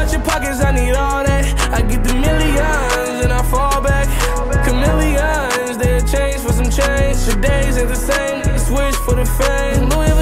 out your pockets, I need all that. I get the millions and I fall back. Chameleons, they'll change for some change. The days ain't the same, they switch for the fame. Louis